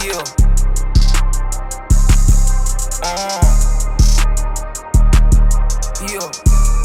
Yeah. Yeah.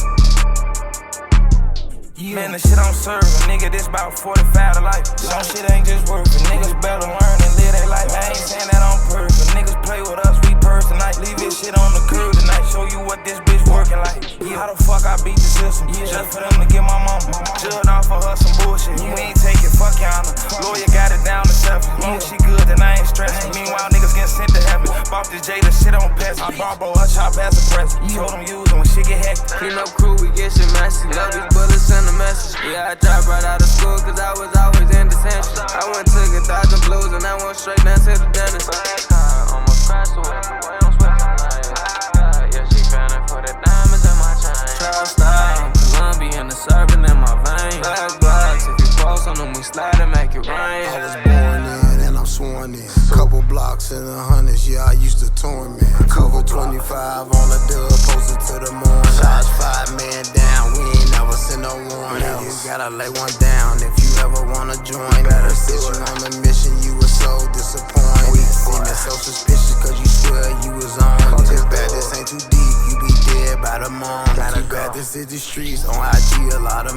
Man, the shit I'm serving, nigga, this about 45 to life. Some shit ain't just working, niggas better learn and live their life. I ain't saying that on purpose, niggas play with us, we purse tonight. Leave this shit on the curb tonight, show you what this bitch working like. How the fuck I beat the system, just for them to get my mama. Judged off for her some bullshit, we ain't taking fuck counter. Lawyer got it down to 7, long as she good then I ain't stressing. Meanwhile, niggas getting sent to heaven. Bought this Jada shit on pass, I bought her chop as a present. Told them use it when shit get hectic. Clean up crew, we get shit messy. Love these bullets, send a message. Yeah, I dropped right out of school cause I was always in detention. I went took 1,000 blues and I went straight down to the dentist. Almost crashed away from way I'm switching lanes. Yeah, she fanning for the diamonds in my chain. Trap style, Colombian, the serving in my veins. Black blocks, if you post on them, we slide and make it rain. I was born in and I'm sworn in. Couple blocks in the hundreds, yeah, I used to torment. Cover 25 on the dub, posted to the morning. Shots 5 man down, we ain't never seen no warning. You gotta lay one down if you ever wanna join. Better sit you on the mission, you were so disappointed. Seem so suspicious cause you swear you was on it. Too bad this ain't too deep, you be dead by the morning. Too bad this is the streets, on IG a lot of